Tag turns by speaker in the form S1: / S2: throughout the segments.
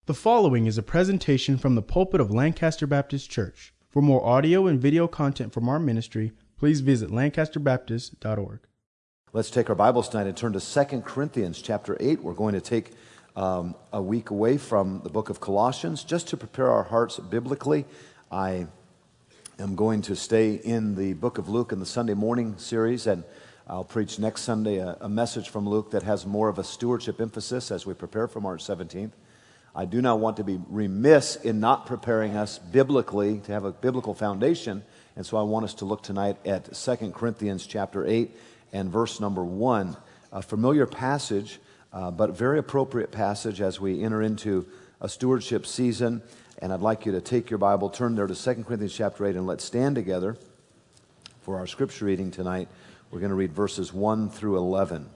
S1: The following is a presentation from the pulpit of Lancaster Baptist Church. For more audio and video content from our ministry, please visit lancasterbaptist.org.
S2: Let's take our Bibles tonight and turn to 2 Corinthians chapter 8. We're going to take a week away from the book of Colossians just to prepare our hearts biblically. I am going to stay in the book of Luke in the Sunday morning series, and I'll preach next Sunday a message from Luke that has more of a stewardship emphasis as we prepare for March 17th. I do not want to be remiss in not preparing us biblically to have a biblical foundation, and so I want us to look tonight at 2 Corinthians chapter 8 and verse number 1. A familiar passage, but very appropriate passage as we enter into a stewardship season, and I'd like you to take your Bible, turn there to 2 Corinthians chapter 8, and let's stand together for our scripture reading tonight. We're going to read verses 1 through 11.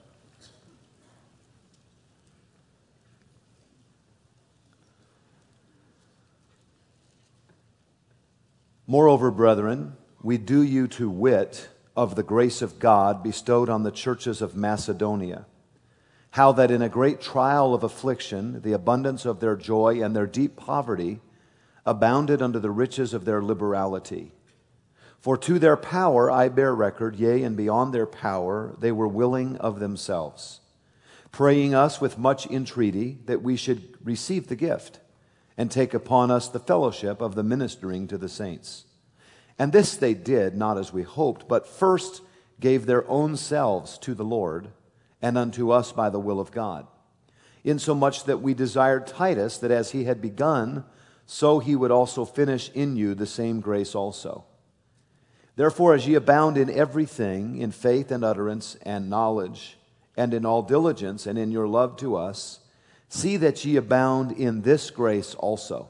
S2: Moreover, brethren, we do you to wit of the grace of God bestowed on the churches of Macedonia, how that in a great trial of affliction, the abundance of their joy and their deep poverty abounded unto the riches of their liberality. For to their power I bear record, yea, and beyond their power they were willing of themselves, praying us with much entreaty that we should receive the gift, and take upon us the fellowship of the ministering to the saints. And this they did, not as we hoped, but first gave their own selves to the Lord, and unto us by the will of God, insomuch that we desired Titus, that as he had begun, so he would also finish in you the same grace also. Therefore, as ye abound in everything, in faith and utterance and knowledge, and in all diligence, and in your love to us, see that ye abound in this grace also.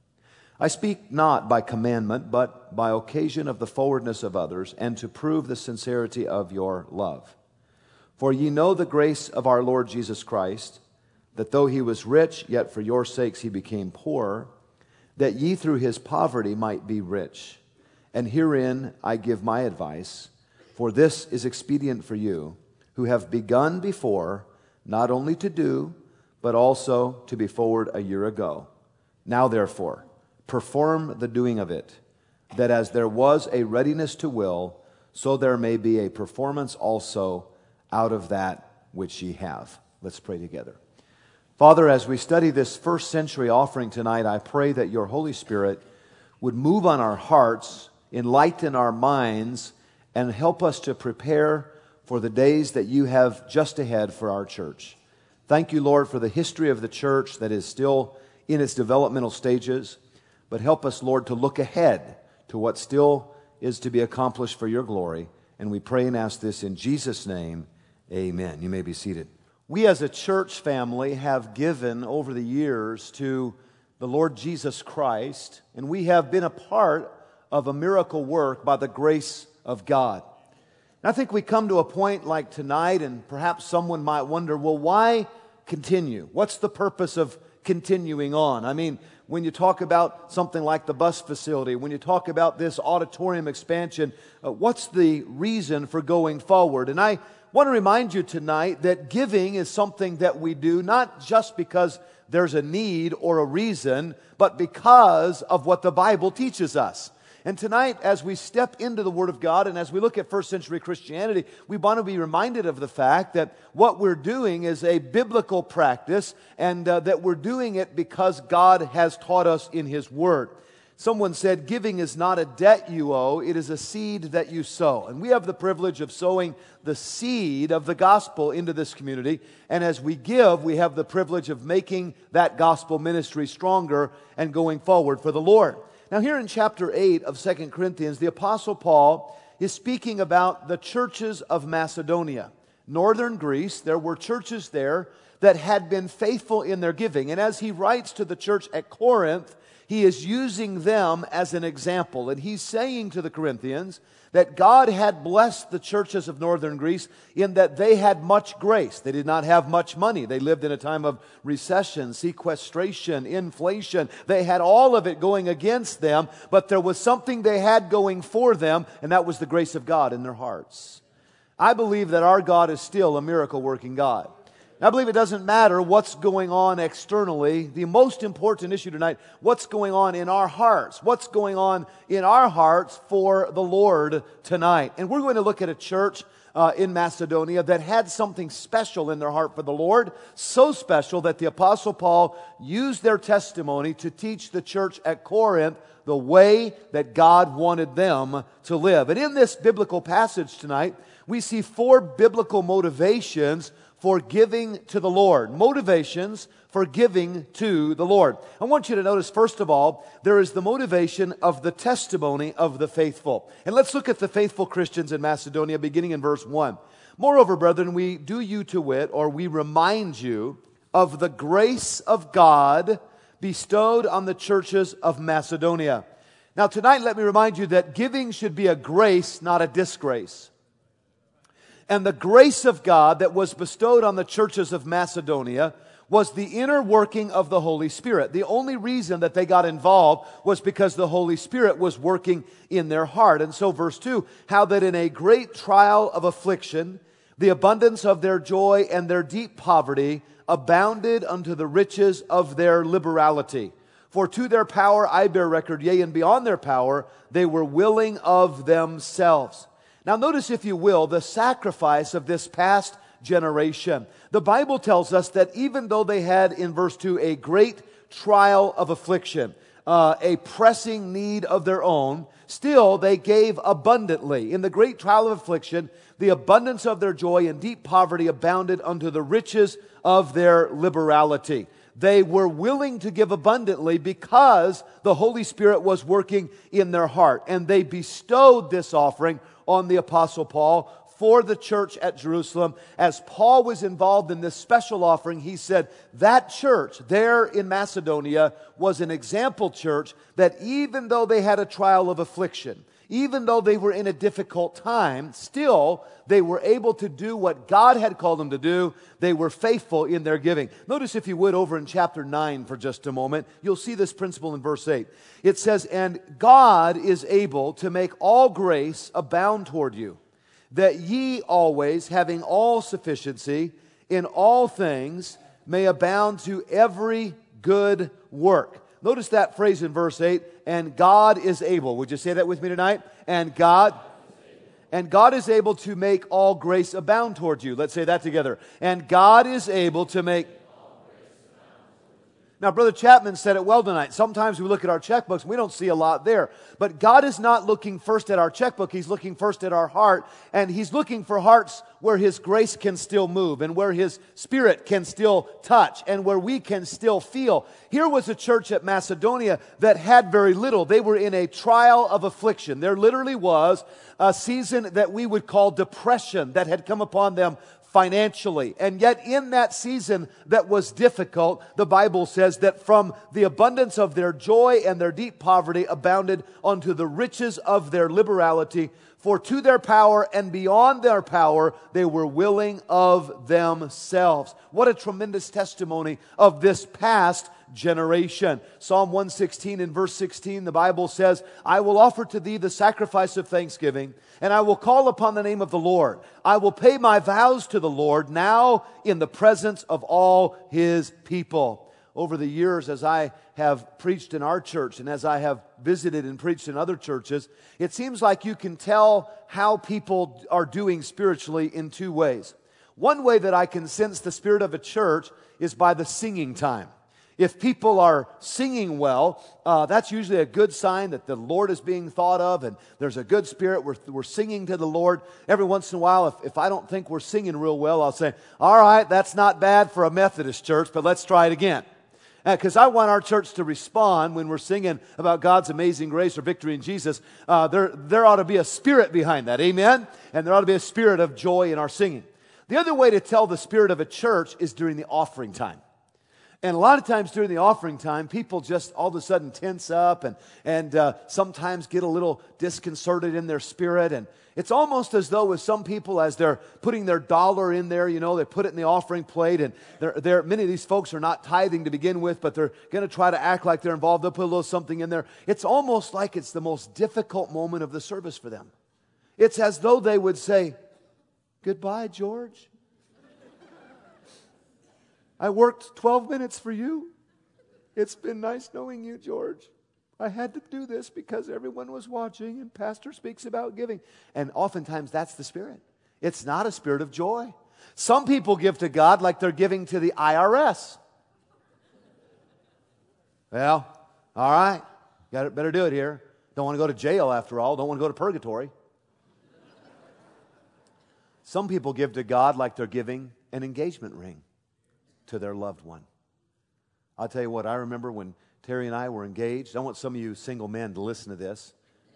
S2: I speak not by commandment, but by occasion of the forwardness of others, and to prove the sincerity of your love. For ye know the grace of our Lord Jesus Christ, that though he was rich, yet for your sakes he became poor, that ye through his poverty might be rich. And herein I give my advice, for this is expedient for you, who have begun before, not only to do, but also to be forward a year ago. Now therefore, perform the doing of it, that as there was a readiness to will, so there may be a performance also out of that which ye have. Let's pray together. Father, as we study this first century offering tonight, I pray that your Holy Spirit would move on our hearts, enlighten our minds, and help us to prepare for the days that you have just ahead for our church. Thank you, Lord, for the history of the church that is still in its developmental stages, but help us, Lord, to look ahead to what still is to be accomplished for your glory. And we pray and ask this in Jesus' name, amen. You may be seated. We as a church family have given over the years to the Lord Jesus Christ, and we have been a part of a miracle work by the grace of God. And I think we come to a point like tonight, and perhaps someone might wonder, well, why continue? What's the purpose of continuing on? I mean, when you talk about something like the bus facility, when you talk about this auditorium expansion, what's the reason for going forward? And I want to remind you tonight that giving is something that we do not just because there's a need or a reason, but because of what the Bible teaches us. And tonight, as we step into the Word of God and as we look at first century Christianity, we want to be reminded of the fact that what we're doing is a biblical practice, and that we're doing it because God has taught us in His Word. Someone said, giving is not a debt you owe, it is a seed that you sow. And we have the privilege of sowing the seed of the gospel into this community. And as we give, we have the privilege of making that gospel ministry stronger and going forward for the Lord. Now here in chapter 8 of 2 Corinthians, the Apostle Paul is speaking about the churches of Macedonia. Northern Greece, there were churches there that had been faithful in their giving. And as he writes to the church at Corinth, he is using them as an example. And he's saying to the Corinthians that God had blessed the churches of northern Greece in that they had much grace. They did not have much money. They lived in a time of recession, sequestration, inflation. They had all of it going against them, but there was something they had going for them, and that was the grace of God in their hearts. I believe that our God is still a miracle-working God. I believe it doesn't matter what's going on externally. The most important issue tonight, what's going on in our hearts. What's going on in our hearts for the Lord tonight. And we're going to look at a church in Macedonia that had something special in their heart for the Lord. So special that the Apostle Paul used their testimony to teach the church at Corinth the way that God wanted them to live. And in this biblical passage tonight, we see 4 biblical motivations for giving to the Lord. Motivations for giving to the Lord. I want you to notice, first of all, there is the motivation of the testimony of the faithful. And let's look at the faithful Christians in Macedonia, beginning in verse 1. Moreover, brethren, we do you to wit, or we remind you of the grace of God bestowed on the churches of Macedonia. Now, tonight, let me remind you that giving should be a grace, not a disgrace. And the grace of God that was bestowed on the churches of Macedonia was the inner working of the Holy Spirit. The only reason that they got involved was because the Holy Spirit was working in their heart. And so verse 2, how that in a great trial of affliction, the abundance of their joy and their deep poverty abounded unto the riches of their liberality. For to their power I bear record, yea, and beyond their power, they were willing of themselves. Now notice, if you will, the sacrifice of this past generation. The Bible tells us that even though they had, in verse 2, a great trial of affliction, a pressing need of their own, still they gave abundantly. In the great trial of affliction, the abundance of their joy and deep poverty abounded unto the riches of their liberality. They were willing to give abundantly because the Holy Spirit was working in their heart. And they bestowed this offering on the Apostle Paul for the church at Jerusalem. As Paul was involved in this special offering, he said that church there in Macedonia was an example church that even though they had a trial of affliction, even though they were in a difficult time, still they were able to do what God had called them to do. They were faithful in their giving. Notice, if you would, over in chapter 9 for just a moment, you'll see this principle in verse 8. It says, and God is able to make all grace abound toward you, that ye always, having all sufficiency in all things, may abound to every good work. Notice that phrase in verse 8, and God is able. Would you say that with me tonight? And God is able to make all grace abound towards you. Let's say that together. And God is able to make. Now, Brother Chapman said it well tonight. Sometimes we look at our checkbooks and we don't see a lot there. But God is not looking first at our checkbook. He's looking first at our heart. And He's looking for hearts where His grace can still move and where His Spirit can still touch and where we can still feel. Here was a church at Macedonia that had very little. They were in a trial of affliction. There literally was a season that we would call depression that had come upon them financially. And yet in that season that was difficult, the Bible says that from the abundance of their joy and their deep poverty abounded unto the riches of their liberality. For to their power and beyond their power, they were willing of themselves. What a tremendous testimony of this past generation. Psalm 116 in verse 16, the Bible says, I will offer to thee the sacrifice of thanksgiving, and I will call upon the name of the Lord. I will pay my vows to the Lord now in the presence of all His people. Over the years, as I have preached in our church and as I have visited and preached in other churches, it seems like you can tell how people are doing spiritually in 2 ways. One way that I can sense the spirit of a church is by the singing time. If people are singing well, that's usually a good sign that the Lord is being thought of and there's a good spirit. We're singing to the Lord. Every once in a while, if I don't think we're singing real well, I'll say, all right, that's not bad for a Methodist church, but let's try it again. Because I want our church to respond when we're singing about God's amazing grace or victory in Jesus. There ought to be a spirit behind that, amen? And there ought to be a spirit of joy in our singing. The other way to tell the spirit of a church is during the offering time. And a lot of times during the offering time, people just all of a sudden tense up and sometimes get a little disconcerted in their spirit. And it's almost as though with some people, as they're putting their dollar in there, you know, they put it in the offering plate. And many of these folks are not tithing to begin with, but they're going to try to act like they're involved. They'll put a little something in there. It's almost like it's the most difficult moment of the service for them. It's as though they would say, goodbye, George. I worked 12 minutes for you. It's been nice knowing you, George. I had to do this because everyone was watching and pastor speaks about giving. And oftentimes that's the spirit. It's not a spirit of joy. Some people give to God like they're giving to the IRS. Well, all right, better do it here. Don't want to go to jail after all. Don't want to go to purgatory. Some people give to God like they're giving an engagement ring to their loved one. I'll tell you what, I remember when Terry and I were engaged. I want some of you single men to listen to this.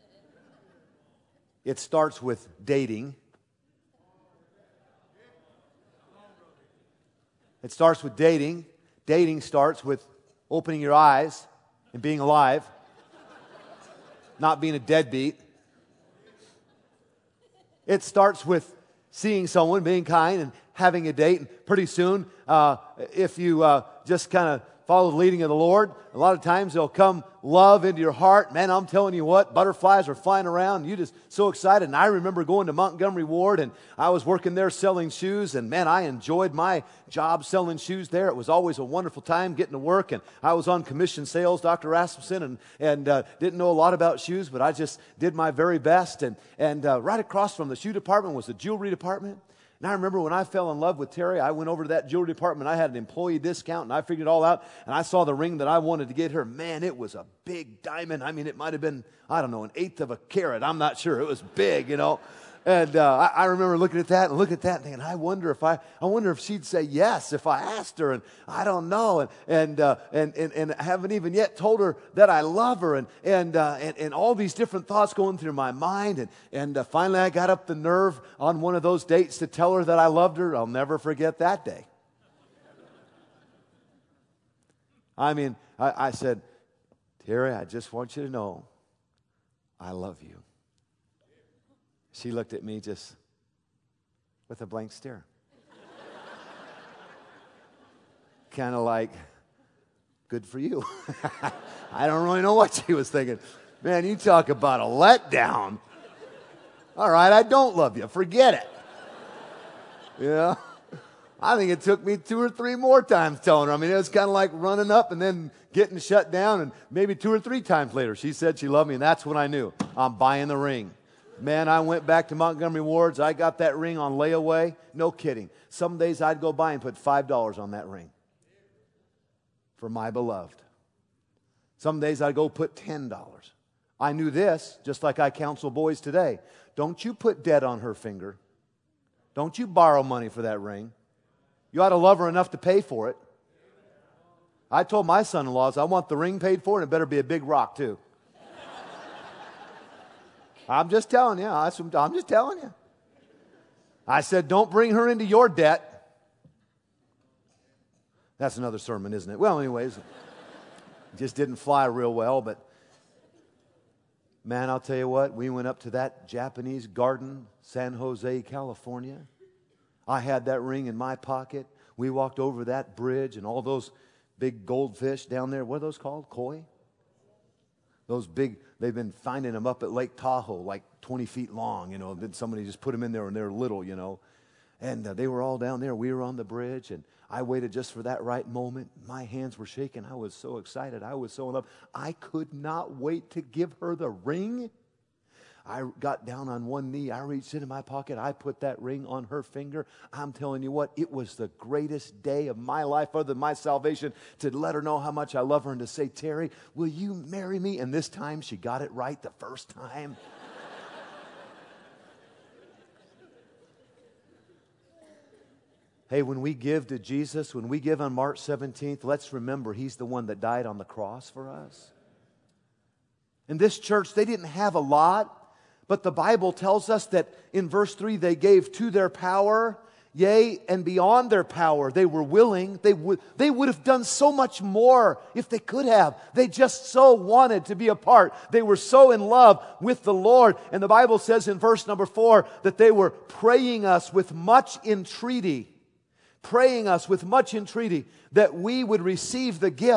S2: It starts with dating. It starts with dating. Dating starts with opening your eyes and being alive, not being a deadbeat. It starts with seeing someone, being kind, and having a date. And pretty soon, if you just kind of follow the leading of the Lord, a lot of times there'll come love into your heart. Man, I'm telling you what, butterflies are flying around. You're just so excited. And I remember going to Montgomery Ward, and I was working there selling shoes. And man, I enjoyed my job selling shoes there. It was always a wonderful time getting to work. And I was on commission sales, Dr. Rasmussen, and didn't know a lot about shoes, but I just did my very best. And right across from the shoe department was the jewelry department. And I remember when I fell in love with Terry, I went over to that jewelry department. I had an employee discount, and I figured it all out. And I saw the ring that I wanted to get her. Man, it was a big diamond. I mean, it might have been, I don't know, an eighth of a carat. I'm not sure. It was big, you know. And I remember looking at that and thinking, I wonder if she'd say yes if I asked her, and I don't know, and I haven't even yet told her that I love her, and all these different thoughts going through my mind, and finally I got up the nerve on one of those dates to tell her that I loved her. I'll never forget that day. I mean, I said, Terry, I just want you to know, I love you. She looked at me just with a blank stare. Kind of like, good for you. I don't really know what she was thinking. Man, you talk about a letdown. All right, I don't love you. Forget it. Yeah. I think it took me 2 or 3 more times telling her. I mean, it was kind of like running up and then getting shut down, and maybe 2 or 3 times later she said she loved me, and that's when I knew I'm buying the ring. Man, I went back to Montgomery Ward's. I got that ring on layaway. No kidding. Some days I'd go by and put $5 on that ring for my beloved. Some days I'd go put $10. I knew this, just like I counsel boys today. Don't you put debt on her finger. Don't you borrow money for that ring. You ought to love her enough to pay for it. I told my son-in-laws, I want the ring paid for, and it better be a big rock too. I'm just telling you. I'm just telling you. I said, don't bring her into your debt. That's another sermon, isn't it? Well, anyways, it just didn't fly real well. But, man, I'll tell you what. We went up to that Japanese garden, San Jose, California. I had that ring in my pocket. We walked over that bridge and all those big goldfish down there. What are those called? Koi? Those big, they've been finding them up at Lake Tahoe, like 20 feet long, you know. Then somebody just put them in there and they're little, you know. And they were all down there. We were on the bridge, and I waited just for that right moment. My hands were shaking. I was so excited. I was so in love. I could not wait to give her the ring. I got down on one knee. I reached into my pocket. I put that ring on her finger. I'm telling you what, it was the greatest day of my life other than my salvation, to let her know how much I love her and to say, Terry, will you marry me? And this time she got it right the first time. Hey, when we give to Jesus, when we give on March 17th, let's remember He's the one that died on the cross for us. In this church, they didn't have a lot. But the Bible tells us that in verse 3, they gave to their power, yea, and beyond their power. They were willing. They would have done so much more if they could have. They just so wanted to be a part. They were so in love with the Lord. And the Bible says in verse number 4 that they were praying us with much entreaty. Praying us with much entreaty that we would receive the gift.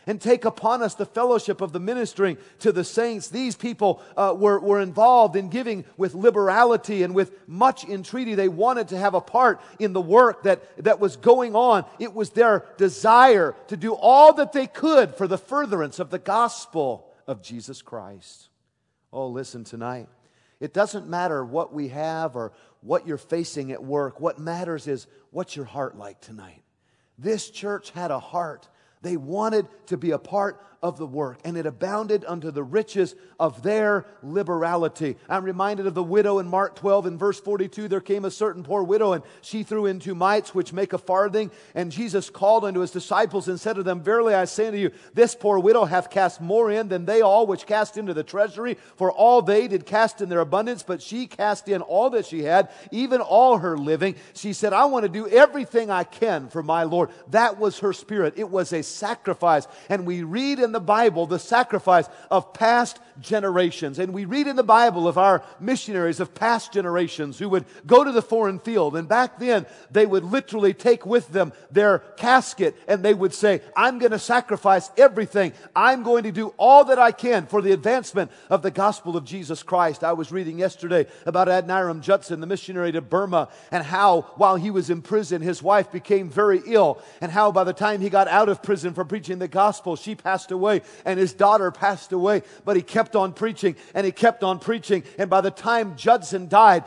S2: and take upon us the fellowship of the ministering to the saints. These people were involved in giving with liberality and with much entreaty. They wanted to have a part in the work that was going on. It was their desire to do all that they could for the furtherance of the gospel of Jesus Christ. Oh, listen tonight. It doesn't matter what we have or what you're facing at work. What matters is what's your heart like tonight. This church had a heart. They wanted to be a part of the work, and it abounded unto the riches of their liberality. I'm reminded of the widow in Mark 12 in verse 42. There came a certain poor widow, and she threw in 2 mites, which make a farthing. And Jesus called unto his disciples and said to them, Verily I say unto you, this poor widow hath cast more in than they all which cast into the treasury. For all they did cast in their abundance, but she cast in all that she had, even all her living. She said, I want to do everything I can for my Lord. That was her spirit. It was a sacrifice. And we read in the Bible the sacrifice of past generations. And we read in the Bible of our missionaries of past generations who would go to the foreign field. And back then, they would literally take with them their casket and they would say, I'm going to sacrifice everything. I'm going to do all that I can for the advancement of the gospel of Jesus Christ. I was reading yesterday about Adoniram Judson, the missionary to Burma, and how while he was in prison, his wife became very ill, and how by the time he got out of prison for preaching the gospel, she passed away and his daughter passed away. But he kept on preaching and he kept on preaching. And by the time Judson died,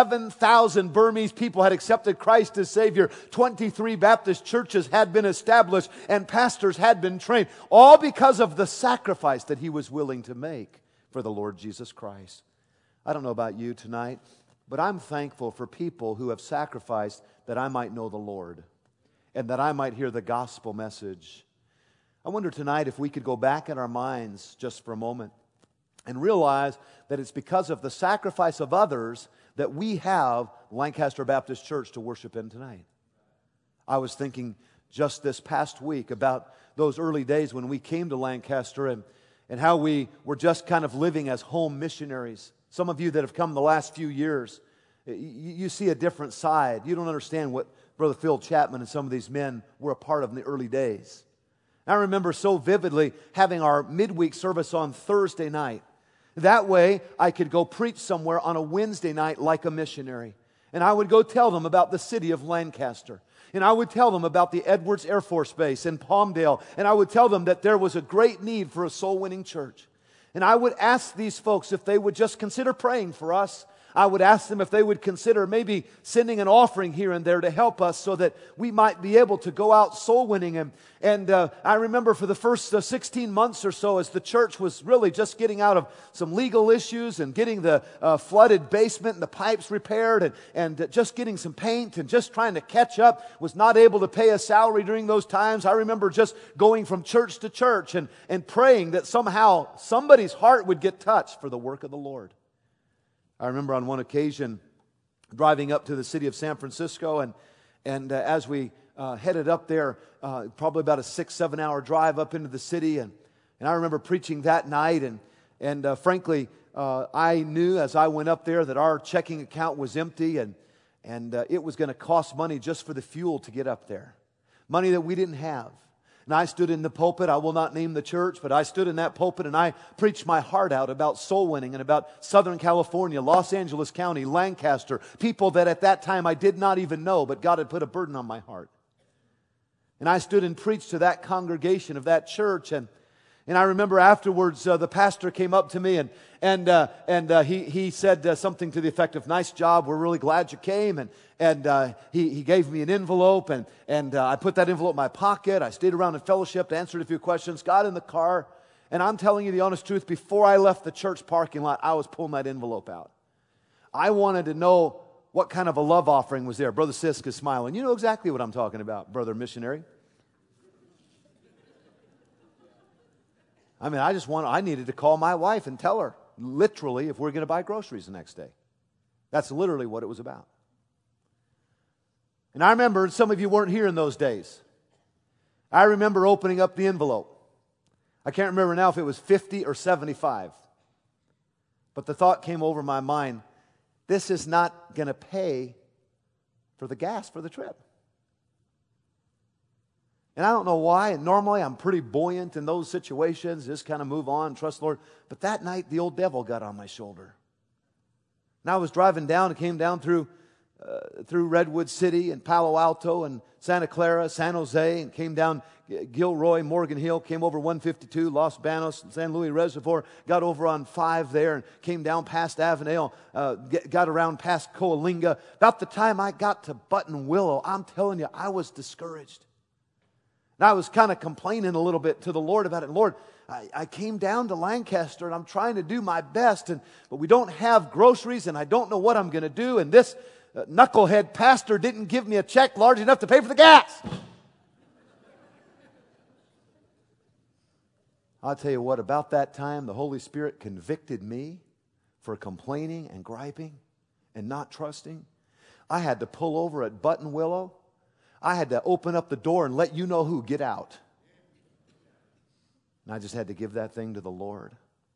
S2: 7,000 Burmese people had accepted Christ as Savior. 23 Baptist churches had been established and pastors had been trained. All because of the sacrifice that he was willing to make for the Lord Jesus Christ. I don't know about you tonight, but I'm thankful for people who have sacrificed that I might know the Lord and that I might hear the gospel message. I wonder tonight if we could go back in our minds just for a moment and realize that it's because of the sacrifice of others that we have Lancaster Baptist Church to worship in tonight. I was thinking just this past week about those early days when we came to Lancaster and how we were just kind of living as home missionaries. Some of you that have come the last few years, you see a different side. You don't understand what Brother Phil Chapman and some of these men were a part of in the early days. I remember so vividly having our midweek service on Thursday night. That way, I could go preach somewhere on a Wednesday night like a missionary. And I would go tell them about the city of Lancaster. And I would tell them about the Edwards Air Force Base in Palmdale. And I would tell them that there was a great need for a soul-winning church. And I would ask these folks if they would just consider praying for us. I would ask them if they would consider maybe sending an offering here and there to help us so that we might be able to go out soul winning. And I remember for the first 16 months or so, as the church was really just getting out of some legal issues and getting the flooded basement and the pipes repaired and just getting some paint and just trying to catch up, was not able to pay a salary during those times. I remember just going from church to church and praying that somehow somebody's heart would get touched for the work of the Lord. I remember on one occasion driving up to the city of San Francisco, and as we headed up there, probably about a 6-7 hour drive up into the city, and I remember preaching that night, and frankly, I knew as I went up there that our checking account was empty, and it was going to cost money just for the fuel to get up there, money that we didn't have. And I stood in the pulpit. I will not name the church, but I stood in that pulpit and I preached my heart out about soul winning and about Southern California, Los Angeles County, Lancaster, people that at that time I did not even know, but God had put a burden on my heart. And I stood and preached to that congregation of that church, and I remember afterwards the pastor came up to me and he said something to the effect of, "Nice job, we're really glad you came." And he gave me an envelope, and I put that envelope in my pocket. I stayed around in fellowship, answered a few questions, got in the car, and I'm telling you the honest truth, before I left the church parking lot, I was pulling that envelope out. I wanted to know what kind of a love offering was there. Brother Sisk is smiling. You know exactly what I'm talking about, brother missionary. I mean, I needed to call my wife and tell her, literally, if we're going to buy groceries the next day. That's literally what it was about. And I remember, some of you weren't here in those days. I remember opening up the envelope. I can't remember now if it was 50 or 75. But the thought came over my mind, this is not going to pay for the gas for the trip. And I don't know why. And normally I'm pretty buoyant in those situations, just kind of move on, trust the Lord. But that night, the old devil got on my shoulder. And I was driving down and came down through Redwood City and Palo Alto and Santa Clara, San Jose, and came down Gilroy, Morgan Hill, came over 152, Los Banos, San Luis Reservoir, got over on 5 there and came down past Avenel, got around past Coalinga. About the time I got to Buttonwillow, I'm telling you, I was discouraged. And I was kind of complaining a little bit to the Lord about it. Lord, I came down to Lancaster and I'm trying to do my best, but we don't have groceries and I don't know what I'm going to do. And this knucklehead pastor didn't give me a check large enough to pay for the gas. I'll tell you what, about that time, the Holy Spirit convicted me for complaining and griping and not trusting. I had to pull over at Buttonwillow. I had to open up the door and let you know who get out. And I just had to give that thing to the Lord.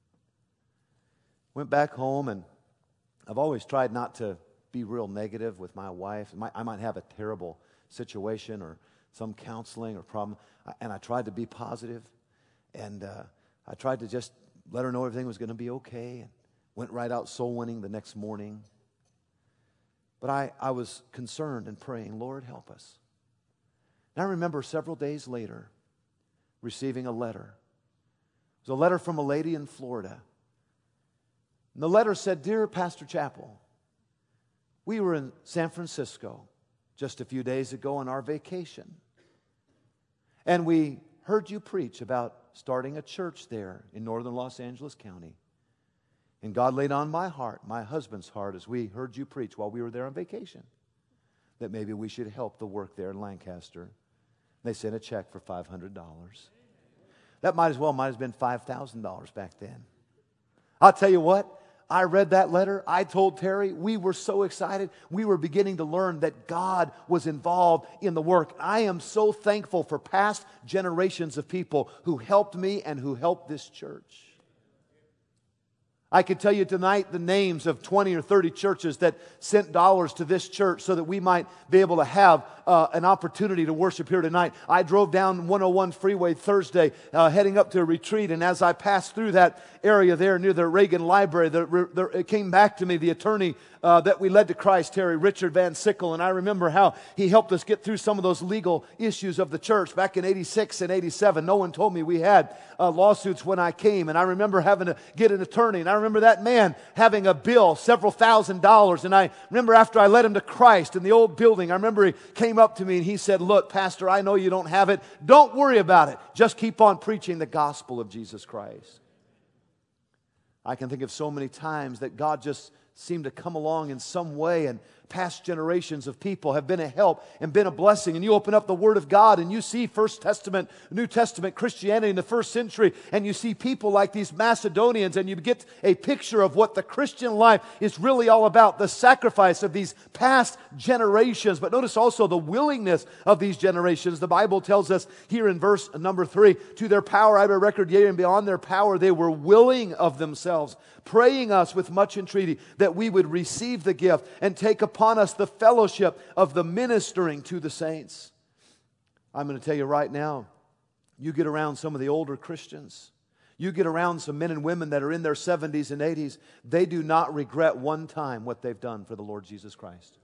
S2: Went back home, and I've always tried not to be real negative with my wife. I might have a terrible situation or some counseling or problem, and I tried to be positive. And I tried to just let her know everything was going to be okay, and went right out soul winning the next morning. But I was concerned and praying, Lord, help us. And I remember several days later receiving a letter. It was a letter from a lady in Florida. And the letter said, Dear Pastor Chappell, we were in San Francisco just a few days ago on our vacation. And we heard you preach about starting a church there in northern Los Angeles County. And God laid on my heart, my husband's heart, as we heard you preach while we were there on vacation, that maybe we should help the work there in Lancaster. They sent a check for $500. That might have been $5,000 back then. I'll tell you what, I read that letter. I told Terry, we were so excited. We were beginning to learn that God was involved in the work. I am so thankful for past generations of people who helped me and who helped this church. I could tell you tonight the names of 20 or 30 churches that sent dollars to this church so that we might be able to have an opportunity to worship here tonight. I drove down 101 Freeway Thursday heading up to a retreat, and as I passed through that area there near the Reagan Library, it came back to me, the attorney that we led to Christ, Terry, Richard Van Sickle, and I remember how he helped us get through some of those legal issues of the church back in 86 and 87. No one told me we had lawsuits when I came, and I remember having to get an attorney, and I remember that man having a bill, several $1,000s, and I remember after I led him to Christ in the old building, I remember he came up to me and he said, Look, Pastor, I know you don't have it. Don't worry about it. Just keep on preaching the gospel of Jesus Christ. I can think of so many times that God just seemed to come along in some way, and past generations of people have been a help and been a blessing. And you open up the Word of God and you see First Testament, New Testament Christianity in the first century, and you see people like these Macedonians, and you get a picture of what the Christian life is really all about, the sacrifice of these past generations. But notice also the willingness of these generations. The Bible tells us here in verse number 3, to their power I bear record, yea, and beyond their power they were willing of themselves, praying us with much entreaty that we would receive the gift and take upon us the fellowship of the ministering to the saints. I'm going to tell you right now, you get around some of the older Christians, you get around some men and women that are in their 70s and 80s, they do not regret one time what they've done for the Lord Jesus Christ.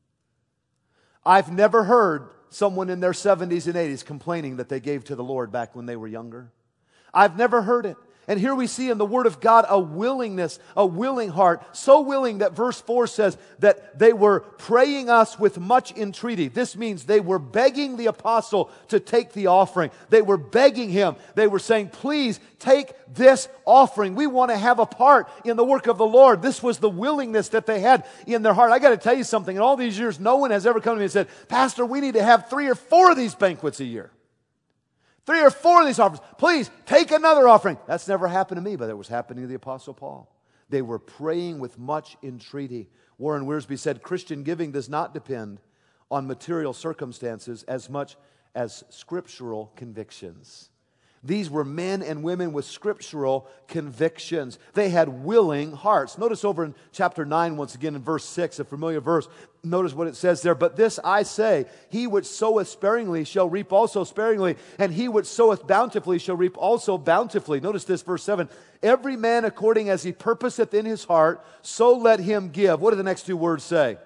S2: I've never heard someone in their 70s and 80s complaining that they gave to the Lord back when they were younger. I've never heard it. And here we see in the Word of God a willingness, a willing heart, so willing that verse 4 says that they were praying us with much entreaty. This means they were begging the apostle to take the offering. They were begging him. They were saying, please take this offering. We want to have a part in the work of the Lord. This was the willingness that they had in their heart. I got to tell you something. In all these years, no one has ever come to me and said, Pastor, we need to have 3 or 4 of these banquets a year. 3 or 4 of these offerings. Please take another offering. That's never happened to me, but it was happening to the Apostle Paul. They were praying with much entreaty. Warren Wiersbe said, Christian giving does not depend on material circumstances as much as scriptural convictions. These were men and women with scriptural convictions. They had willing hearts. Notice over in chapter 9, once again in verse 6, a familiar verse. Notice what it says there. But this I say, he which soweth sparingly shall reap also sparingly, and he which soweth bountifully shall reap also bountifully. Notice this, verse 7. Every man according as he purposeth in his heart, so let him give. What do the next two words say?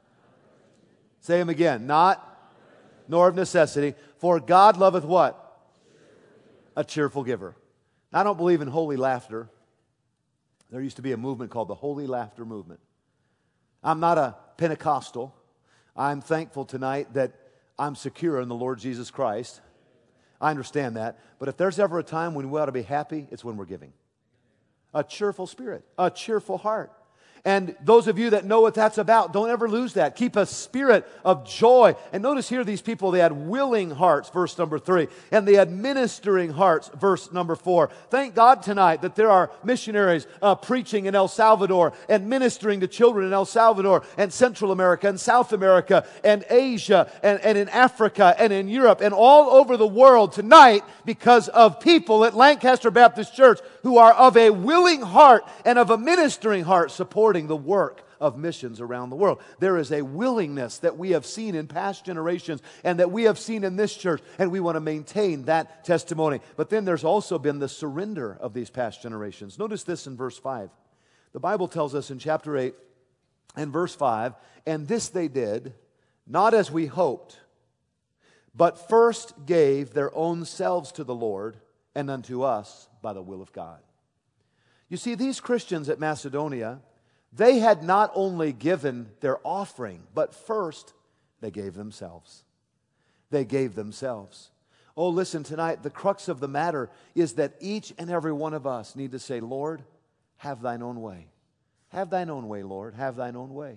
S2: Say them again. Not, nor of necessity. For God loveth what? A cheerful giver. Now, I don't believe in holy laughter. There used to be a movement called the Holy Laughter Movement. I'm not a Pentecostal. I'm thankful tonight that I'm secure in the Lord Jesus Christ. I understand that. But if there's ever a time when we ought to be happy, it's when we're giving. A cheerful spirit, a cheerful heart. And those of you that know what that's about, don't ever lose that. Keep a spirit of joy. And notice here these people, they had willing hearts, verse number 3. And they had ministering hearts, verse number 4. Thank God tonight that there are missionaries preaching in El Salvador and ministering to children in El Salvador and Central America and South America and Asia and in Africa and in Europe and all over the world tonight because of people at Lancaster Baptist Church who are of a willing heart and of a ministering heart supporting the work of missions around the world. There is a willingness that we have seen in past generations and that we have seen in this church, and we want to maintain that testimony. But then there's also been the surrender of these past generations. Notice this in verse 5. The Bible tells us in chapter 8 and verse 5, and this they did, not as we hoped, but first gave their own selves to the Lord and unto us by the will of God. You see, these Christians at Macedonia, they had not only given their offering, but first they gave themselves. They gave themselves. Oh, listen, tonight, the crux of the matter is that each and every one of us need to say, Lord, have thine own way. Have thine own way, Lord. Have thine own way.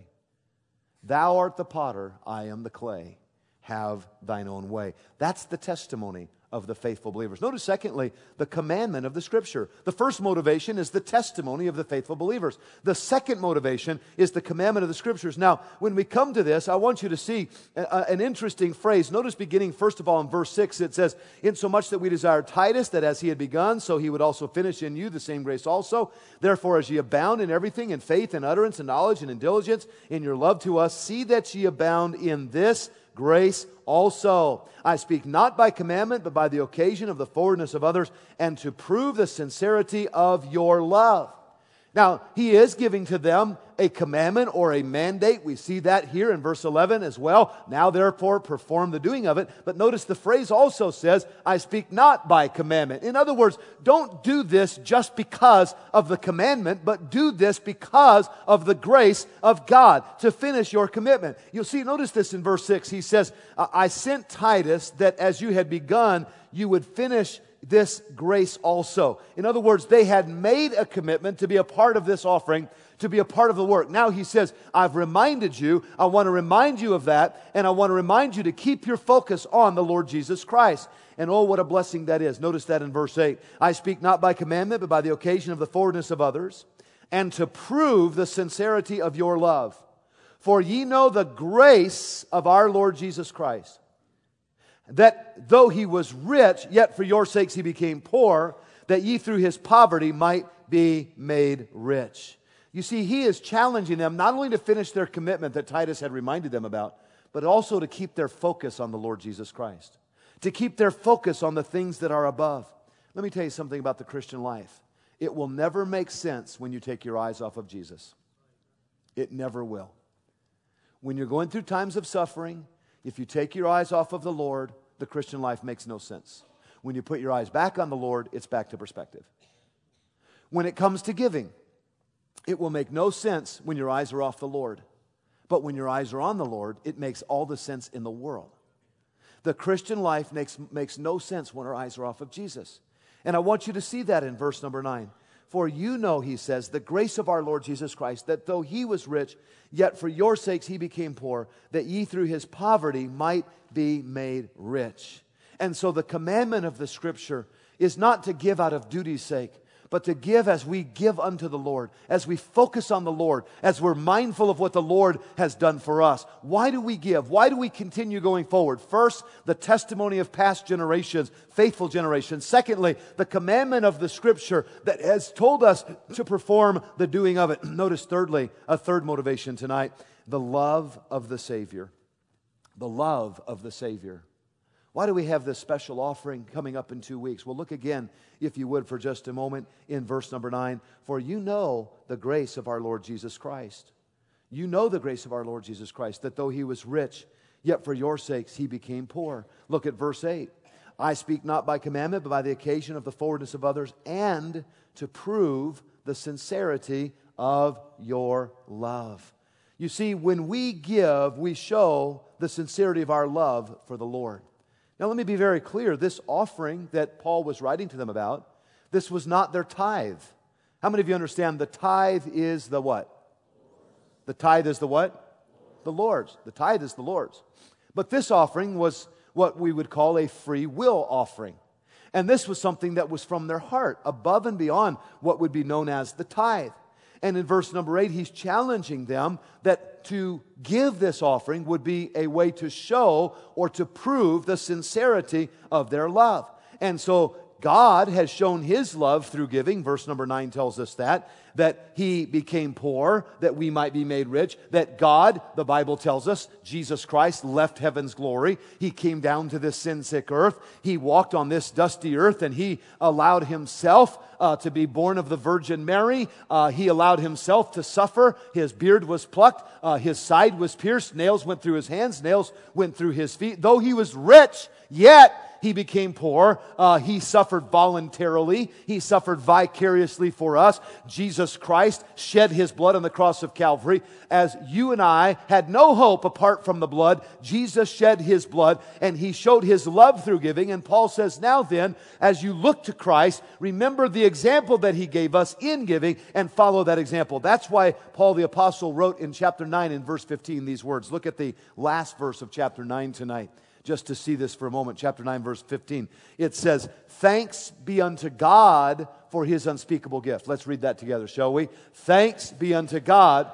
S2: Thou art the potter, I am the clay. Have thine own way. That's the testimony of the faithful believers. Notice, secondly, the commandment of the Scripture. The first motivation is the testimony of the faithful believers. The second motivation is the commandment of the Scriptures. Now, when we come to this, I want you to see an interesting phrase. Notice beginning, first of all, in verse 6, it says, insomuch that we desire Titus, that as he had begun, so he would also finish in you the same grace also. Therefore, as ye abound in everything, in faith and utterance and knowledge and in diligence, in your love to us, see that ye abound in this grace also. I speak not by commandment, but by the occasion of the forwardness of others, and to prove the sincerity of your love. Now, he is giving to them a commandment or a mandate. We see that here in verse 11 as well. Now, therefore, perform the doing of it. But notice the phrase also says, I speak not by commandment. In other words, don't do this just because of the commandment, but do this because of the grace of God to finish your commitment. You'll see, notice this in verse 6. He says, I sent Titus that as you had begun, you would finish this grace also. In other words, they had made a commitment to be a part of this offering, to be a part of the work. Now he says, I've reminded you, I want to remind you of that, and I want to remind you to keep your focus on the Lord Jesus Christ. And oh, what a blessing that is. Notice that in verse 8. I speak not by commandment, but by the occasion of the forwardness of others, and to prove the sincerity of your love. For ye know the grace of our Lord Jesus Christ, that though he was rich, yet for your sakes he became poor, that ye through his poverty might be made rich. You see, he is challenging them not only to finish their commitment that Titus had reminded them about, but also to keep their focus on the Lord Jesus Christ, to keep their focus on the things that are above. Let me tell you something about the Christian life. It will never make sense when you take your eyes off of Jesus. It never will. When you're going through times of suffering, if you take your eyes off of the Lord, the Christian life makes no sense. When you put your eyes back on the Lord, it's back to perspective. When it comes to giving, it will make no sense when your eyes are off the Lord. But when your eyes are on the Lord, it makes all the sense in the world. The Christian life makes no sense when our eyes are off of Jesus. And I want you to see that in verse number 9. For you know, he says, the grace of our Lord Jesus Christ, that though he was rich, yet for your sakes he became poor, that ye through his poverty might be made rich. And so the commandment of the Scripture is not to give out of duty's sake, but to give as we give unto the Lord, as we focus on the Lord, as we're mindful of what the Lord has done for us. Why do we give? Why do we continue going forward? First, the testimony of past generations, faithful generations. Secondly, the commandment of the Scripture that has told us to perform the doing of it. Notice thirdly, a third motivation tonight, the love of the Savior. The love of the Savior. Why do we have this special offering coming up in 2 weeks? Well, look again, if you would, for just a moment in verse number 9. For you know the grace of our Lord Jesus Christ. You know the grace of our Lord Jesus Christ, that though He was rich, yet for your sakes He became poor. Look at verse 8. I speak not by commandment, but by the occasion of the forwardness of others, and to prove the sincerity of your love. You see, when we give, we show the sincerity of our love for the Lord. Now, let me be very clear. This offering that Paul was writing to them about, this was not their tithe. How many of you understand the tithe is the what? The tithe is the what? The Lord's. The tithe is the Lord's. But this offering was what we would call a free will offering. And this was something that was from their heart, above and beyond what would be known as the tithe. And in verse number 8, he's challenging them that to give this offering would be a way to show or to prove the sincerity of their love. And so God has shown His love through giving. Verse number 9 tells us that He became poor, that we might be made rich, that God, the Bible tells us, Jesus Christ left heaven's glory. He came down to this sin-sick earth. He walked on this dusty earth, and He allowed Himself to be born of the Virgin Mary. He allowed Himself to suffer. His beard was plucked. His side was pierced. Nails went through His hands. Nails went through His feet. Though He was rich, yet He became poor. He suffered voluntarily. He suffered vicariously for us. Jesus Christ shed His blood on the cross of Calvary. As you and I had no hope apart from the blood, Jesus shed His blood, and He showed His love through giving. And Paul says, now then, as you look to Christ, remember the example that He gave us in giving and follow that example. That's why Paul the Apostle wrote in chapter 9 in verse 15 these words. Look at the last verse of chapter 9 tonight. Just to see this for a moment, chapter 9, verse 15. It says, thanks be unto God for His unspeakable gift. Let's read that together, shall we? Thanks be unto God.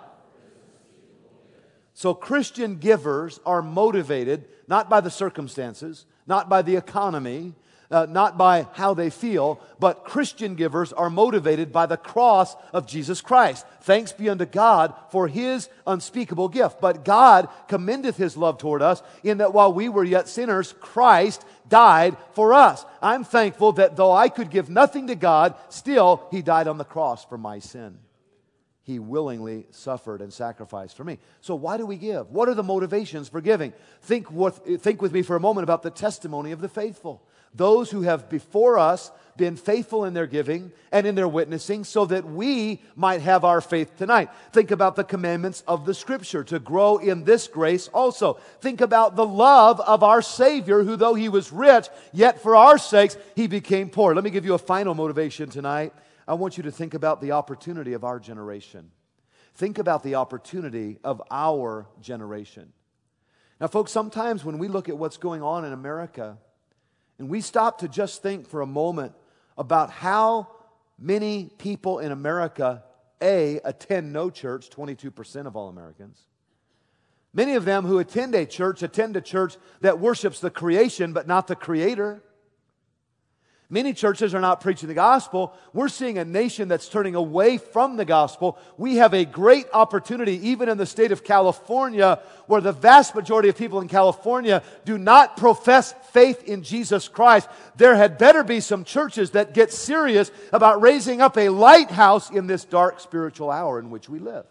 S2: So Christian givers are motivated not by the circumstances, not by the economy, not by how they feel, but Christian givers are motivated by the cross of Jesus Christ. Thanks be unto God for His unspeakable gift. But God commendeth His love toward us in that while we were yet sinners, Christ died for us. I'm thankful that though I could give nothing to God, still He died on the cross for my sin. He willingly suffered and sacrificed for me. So why do we give? What are the motivations for giving? Think with me for a moment about the testimony of the faithful. Those who have before us been faithful in their giving and in their witnessing so that we might have our faith tonight. Think about the commandments of the Scripture to grow in this grace also. Think about the love of our Savior who, though He was rich, yet for our sakes He became poor. Let me give you a final motivation tonight. I want you to think about the opportunity of our generation. Think about the opportunity of our generation. Now, folks, sometimes when we look at what's going on in America, and we stop to just think for a moment about how many people in America, attend no church, 22% of all Americans. Many of them who attend a church that worships the creation but not the Creator. Many churches are not preaching the gospel. We're seeing a nation that's turning away from the gospel. We have a great opportunity, even in the state of California, where the vast majority of people in California do not profess faith in Jesus Christ. There had better be some churches that get serious about raising up a lighthouse in this dark spiritual hour in which we live.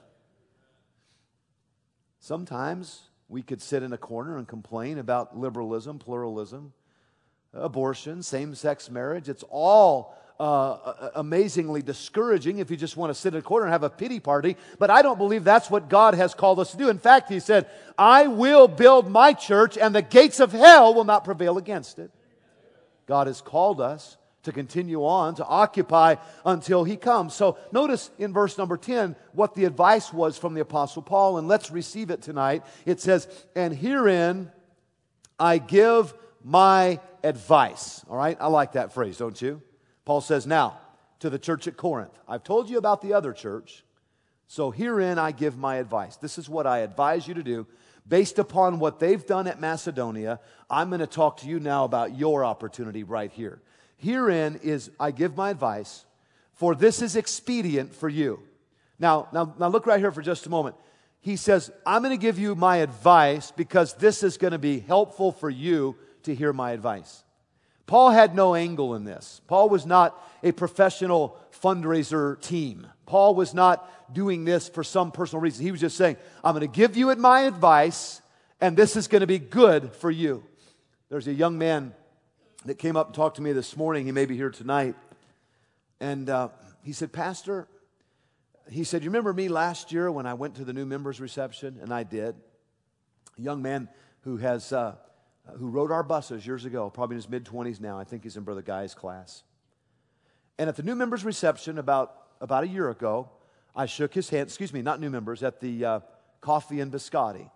S2: Sometimes we could sit in a corner and complain about liberalism, pluralism, abortion, same-sex marriage. It's all amazingly discouraging if you just want to sit in a corner and have a pity party. But I don't believe that's what God has called us to do. In fact, He said, I will build my church and the gates of hell will not prevail against it. God has called us to continue on, to occupy until He comes. So notice in verse number 10 what the advice was from the Apostle Paul, and let's receive it tonight. It says, and herein I give my advice. All right? I like that phrase, don't you? Paul says, now, to the church at Corinth. I've told you about the other church, so herein I give my advice. This is what I advise you to do. Based upon what they've done at Macedonia, I'm going to talk to you now about your opportunity right here. Herein is, I give my advice, for this is expedient for you. Now look right here for just a moment. He says, I'm going to give you my advice because this is going to be helpful for you to hear my advice. Paul had no angle in this. Paul was not a professional fundraiser team. Paul was not doing this for some personal reason. He was just saying, I'm going to give you my advice, and this is going to be good for you. There's a young man that came up and talked to me this morning. He may be here tonight. And he said, Pastor, he said, you remember me last year when I went to the new members reception? And I did. A young man who rode our buses years ago, probably in his mid-20s now. I think he's in Brother Guy's class. And at the new members reception about a year ago, I shook his hand, not new members, at the Coffee and Biscotti.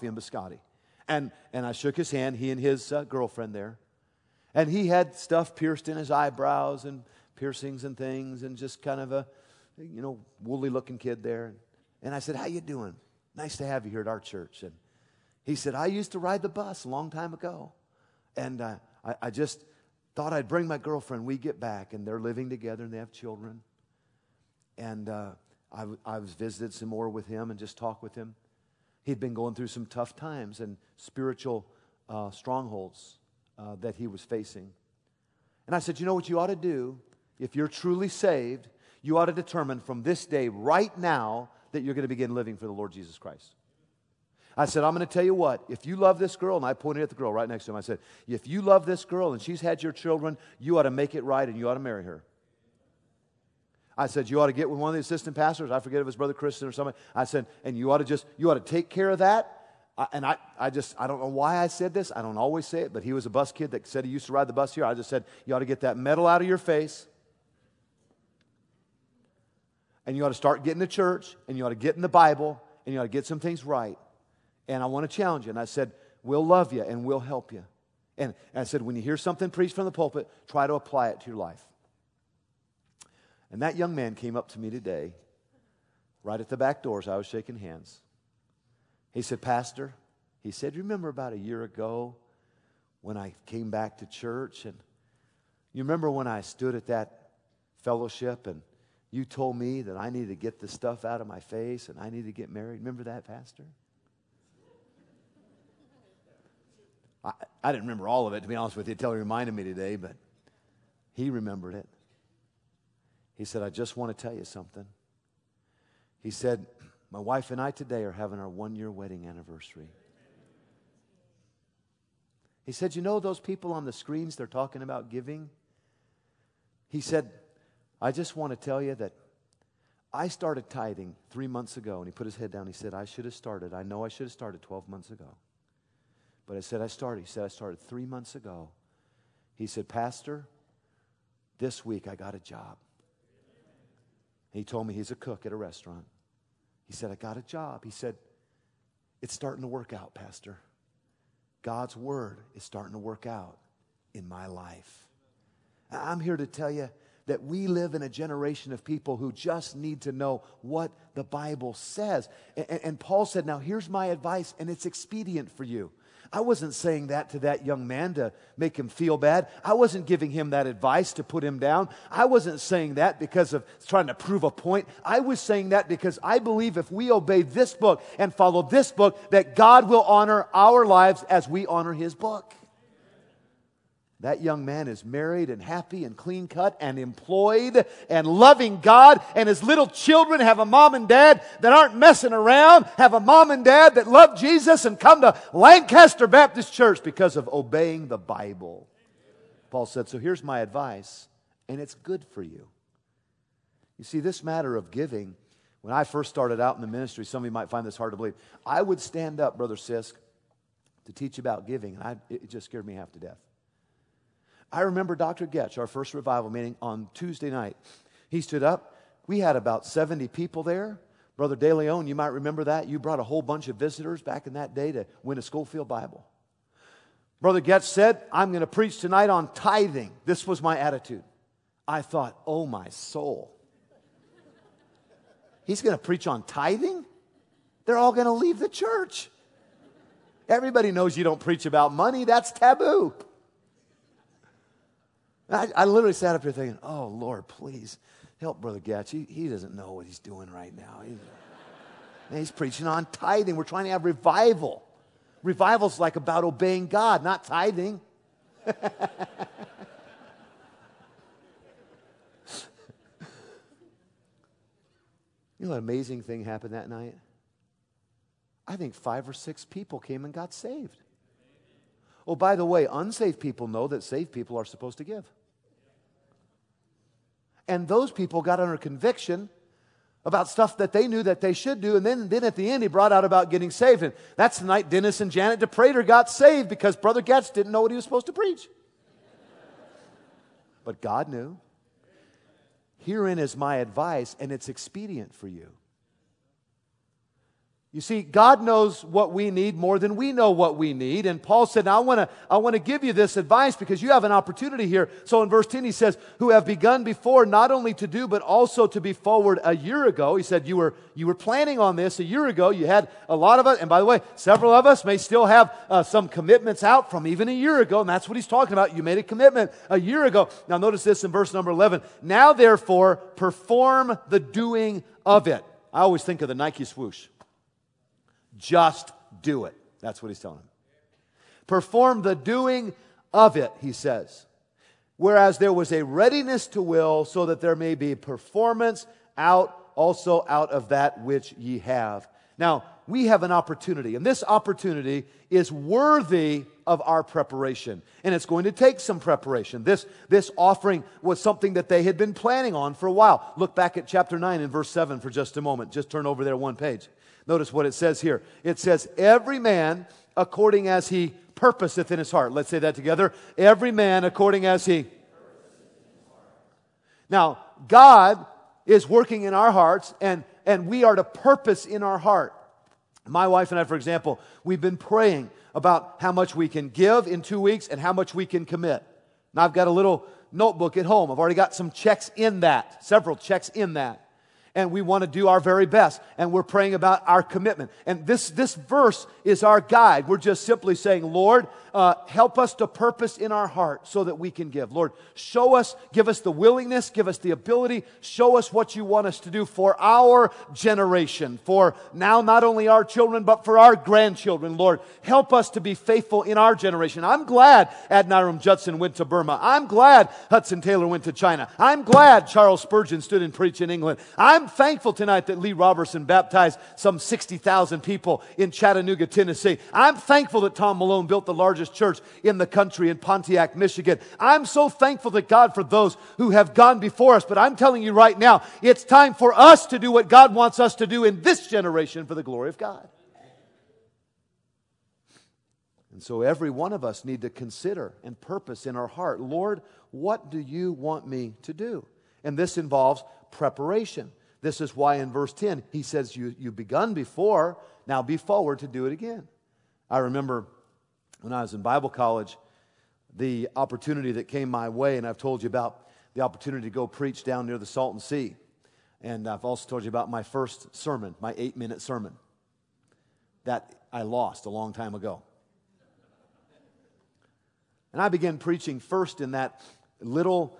S2: And I shook his hand, he and his girlfriend there. And he had stuff pierced in his eyebrows and piercings and things and just kind of a, woolly looking kid there. And I said, how you doing? Nice to have you here at our church. And he said, I used to ride the bus a long time ago. And I just thought I'd bring my girlfriend. We get back, and they're living together, and they have children. And I was visited some more with him and just talked with him. He'd been going through some tough times and spiritual strongholds that he was facing. And I said, you know what you ought to do? If you're truly saved, you ought to determine from this day, right now, that you're going to begin living for the Lord Jesus Christ. I said, I'm going to tell you what, if you love this girl, and I pointed at the girl right next to him, I said, if you love this girl and she's had your children, you ought to make it right and you ought to marry her. I said, you ought to get with one of the assistant pastors. I forget if it was Brother Christian or somebody. I said, and you ought to take care of that. I don't know why I said this. I don't always say it, but he was a bus kid that said he used to ride the bus here. I just said, you ought to get that metal out of your face. And you ought to start getting to church, and you ought to get in the Bible, and you ought to get some things right. And I want to challenge you. And I said, we'll love you, and we'll help you. And I said, when you hear something preached from the pulpit, try to apply it to your life. And that young man came up to me today, right at the back doors. I was shaking hands. He said, Pastor, he said, remember about a year ago when I came back to church? And you remember when I stood at that fellowship and you told me that I needed to get the stuff out of my face and I need to get married? Remember that, Pastor? I didn't remember all of it, to be honest with you, until he reminded me today, but he remembered it. He said, I just want to tell you something. He said, my wife and I today are having our 1-year wedding anniversary. He said, you know those people on the screens, they're talking about giving? He said, I just want to tell you that I started tithing 3 months ago. And he put his head down. He said, I should have started. I know I should have started 12 months ago. But I said, I started. He said, I started 3 months ago. He said, Pastor, this week I got a job. He told me he's a cook at a restaurant. He said, I got a job. He said, it's starting to work out, Pastor. God's word is starting to work out in my life. I'm here to tell you that we live in a generation of people who just need to know what the Bible says. And Paul said, now here's my advice, and it's expedient for you. I wasn't saying that to that young man to make him feel bad. I wasn't giving him that advice to put him down. I wasn't saying that because of trying to prove a point. I was saying that because I believe if we obey this book and follow this book, that God will honor our lives as we honor His book. That young man is married and happy and clean cut and employed and loving God, and his little children have a mom and dad that aren't messing around, have a mom and dad that love Jesus and come to Lancaster Baptist Church because of obeying the Bible. Paul said, so here's my advice, and it's good for you. You see, this matter of giving, when I first started out in the ministry, some of you might find this hard to believe. I would stand up, Brother Sisk, to teach about giving, and it just scared me half to death. I remember Dr. Getch, our first revival meeting on Tuesday night. He stood up. We had about 70 people there. Brother De Leon, you might remember that. You brought a whole bunch of visitors back in that day to win a Schofield Bible. Brother Getch said, I'm going to preach tonight on tithing. This was my attitude. I thought, oh my soul. He's going to preach on tithing? They're all going to leave the church. Everybody knows you don't preach about money. That's taboo. I literally sat up here thinking, oh, Lord, please help Brother Gatch. He doesn't know what he's doing right now. He's preaching on tithing. We're trying to have revival. Revival's like about obeying God, not tithing. You know what amazing thing happened that night? I think 5 or 6 people came and got saved. Oh, by the way, unsaved people know that saved people are supposed to give. And those people got under conviction about stuff that they knew that they should do. And then at the end, he brought out about getting saved. And that's the night Dennis and Janet DePrater got saved because Brother Getz didn't know what he was supposed to preach. But God knew. Herein is my advice, and it's expedient for you. You see, God knows what we need more than we know what we need. And Paul said, now I want to give you this advice because you have an opportunity here. So in verse 10 he says, who have begun before not only to do but also to be forward a year ago. He said, you were planning on this a year ago. You had a lot of us. And by the way, several of us may still have some commitments out from even a year ago. And that's what he's talking about. You made a commitment a year ago. Now notice this in verse number 11. Now therefore perform the doing of it. I always think of the Nike swoosh. Just do it. That's what he's telling him. Perform the doing of it, he says. Whereas there was a readiness to will, so that there may be performance also out of that which ye have. Now, we have an opportunity, and this opportunity is worthy of our preparation. And it's going to take some preparation. This offering was something that they had been planning on for a while. Look back at chapter 9 and verse 7 for just a moment. Just turn over there one page. Notice what it says here. It says, every man according as he purposeth in his heart. Let's say that together. Every man according as he. Now, God is working in our hearts, and we are to purpose in our heart. My wife and I, for example, we've been praying about how much we can give in 2 weeks and how much we can commit. Now, I've got a little notebook at home. I've already got some checks in that, several checks in that. And we want to do our very best. And we're praying about our commitment. And this verse is our guide. We're just simply saying, Lord, help us to purpose in our heart so that we can give. Lord, show us, give us the willingness, give us the ability, show us what you want us to do for our generation, for now not only our children, but for our grandchildren. Lord, help us to be faithful in our generation. I'm glad Adoniram Judson went to Burma. I'm glad Hudson Taylor went to China. I'm glad Charles Spurgeon stood and preached in England. I'm thankful tonight that Lee Robertson baptized some 60,000 people in Chattanooga, Tennessee. I'm thankful that Tom Malone built the largest church in the country in Pontiac, Michigan. I'm so thankful to God for those who have gone before us. But I'm telling you right now, it's time for us to do what God wants us to do in this generation for the glory of God. And so every one of us need to consider and purpose in our heart, Lord, what do you want me to do? And this involves preparation. This is why in verse 10, he says, you've begun before, now be forward to do it again. I remember when I was in Bible college, the opportunity that came my way, and I've told you about the opportunity to go preach down near the Salton Sea. And I've also told you about my first sermon, my 8-minute sermon, that I lost a long time ago. And I began preaching first in that little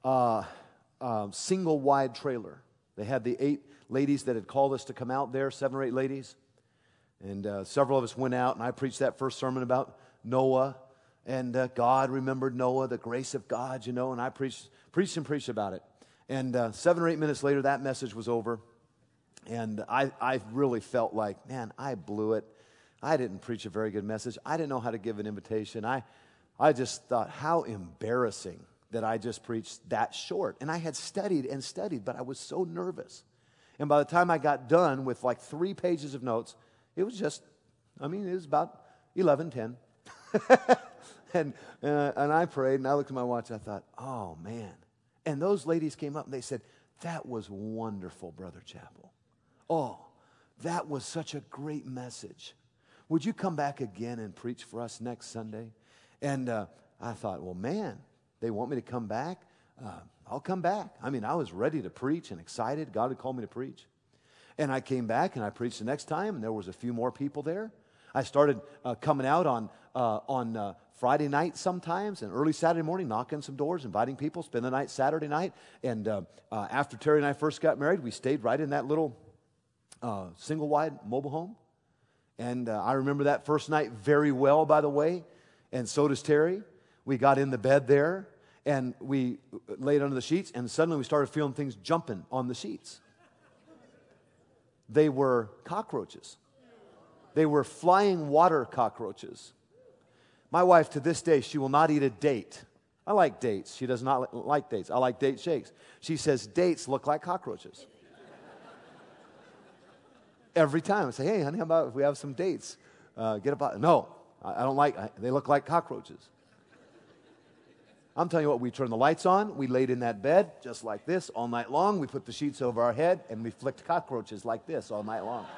S2: single wide trailer. They had the 8 ladies that had called us to come out there, 7 or 8 ladies. And several of us went out, and I preached that first sermon about Noah. And God remembered Noah, the grace of God, you know. And I preached about it. And 7 or 8 minutes later, that message was over. And I really felt like, man, I blew it. I didn't preach a very good message. I didn't know how to give an invitation. I just thought, how embarrassing that I just preached that short. And I had studied and studied, but I was so nervous. And by the time I got done with like 3 pages of notes, it was about 11:10. and I prayed, and I looked at my watch, and I thought, oh, man. And those ladies came up, and they said, that was wonderful, Brother Chappell. Oh, that was such a great message. Would you come back again and preach for us next Sunday? And I thought, well, man, they want me to come back I'll come back. I mean, I was ready to preach and excited. God had called me to preach. And I came back and I preached the next time, and there was a few more people there. I started coming out on Friday night sometimes and early Saturday morning, knocking some doors, inviting people, spend the night Saturday night. And after Terry and I first got married, we stayed right in that little single-wide mobile home. And I remember that first night very well, by the way, and so does Terry. We got in the bed there, and we laid under the sheets, and suddenly we started feeling things jumping on the sheets. They were cockroaches. They were flying water cockroaches. My wife, to this day, she will not eat a date. I like dates. She does not like dates. I like date shakes. She says dates look like cockroaches. Every time I say, hey, honey, how about if we have some dates? Get about. No, I don't like. They look like cockroaches. I'm telling you what, we turned the lights on, we laid in that bed just like this all night long, we put the sheets over our head, and we flicked cockroaches like this all night long.